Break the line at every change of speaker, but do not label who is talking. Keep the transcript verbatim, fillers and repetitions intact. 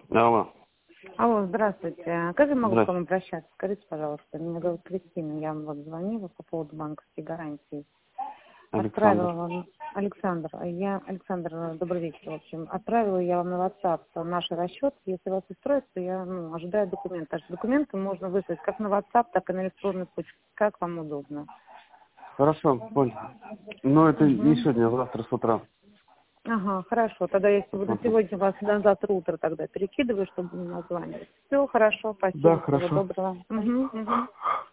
Алло.
Алло, здравствуйте. Как я могу к вам
Здравствуйте.
обращаться? Скажите, пожалуйста, меня зовут Кристина, я вам вот звонила по поводу банковской гарантии. Отправила
Александр.
вам, Александр, я, Александр, добрый вечер, в общем. Отправила я вам на WhatsApp наш расчет. Если вас устроит, то я ну, ожидаю документы. А документы можно выслать как на WhatsApp, так и на электронную почту, как вам удобно.
Хорошо, понял. Но это не
Угу.
сегодня, а завтра с утра
Ага, хорошо. Тогда я сегодня,
посмотрим.
сегодня вас на завтра утро тогда перекидываю, чтобы не названивать. Все, хорошо,
Да,
спасибо, всего
хорошо.
доброго. Угу, угу.